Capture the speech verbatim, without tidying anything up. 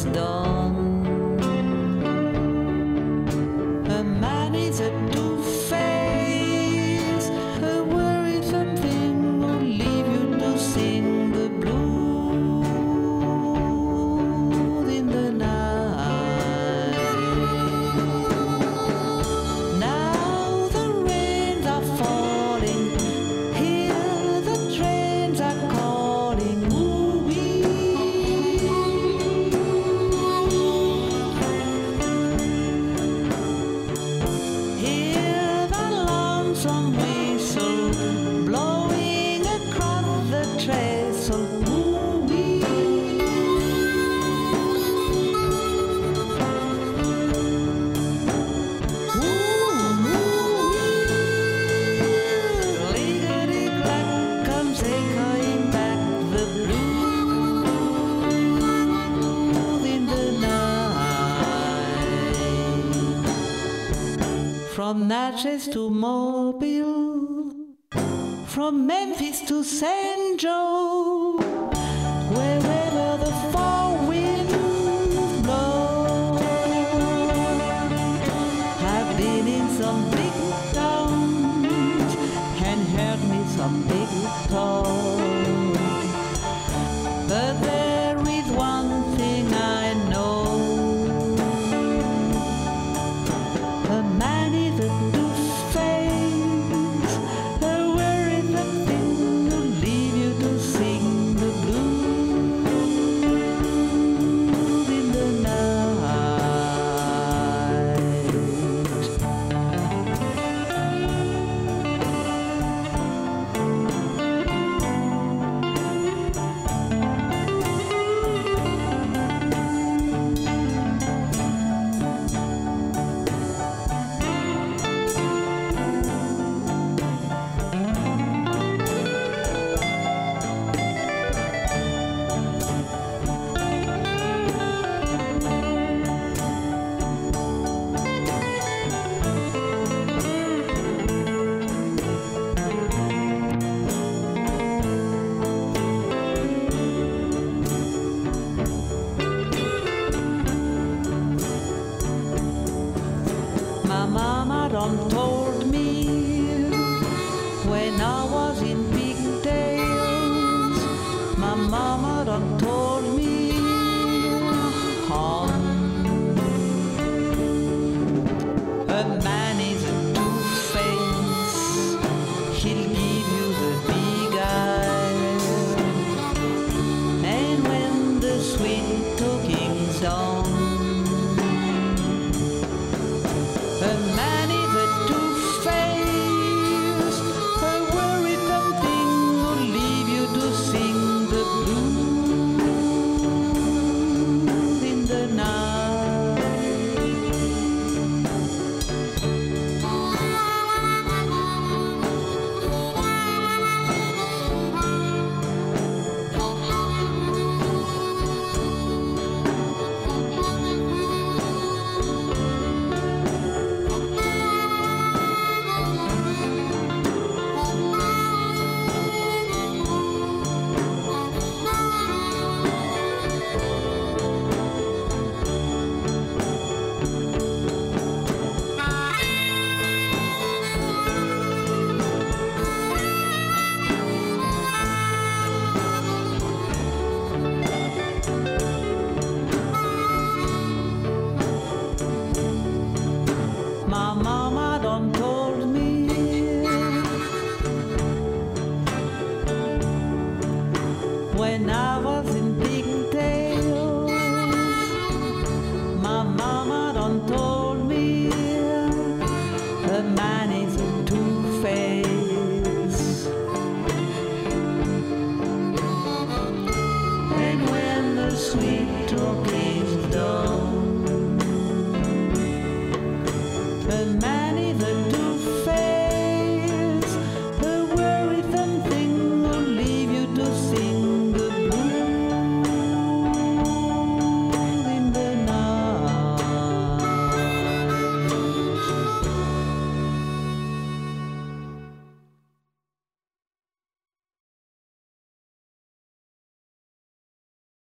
is done. A man is a two-face, a worrisome thing will leave you to sing the blues in the night. Now the rains are falling, here the trains are calling. Hear the lonesome whistle blowing across the trestle. Ooh-wee. Ooh-wee. Lickety-clack comes echoing back the blues in the night. From Natchez to Mobile, from Memphis to Saint Joe, wherever the four winds blow. I've been in some big towns and heard me some big talk, but there is one thing I know. A man is a two-face, a worrisome thing will leave you to sing the blues in the night. My mama done told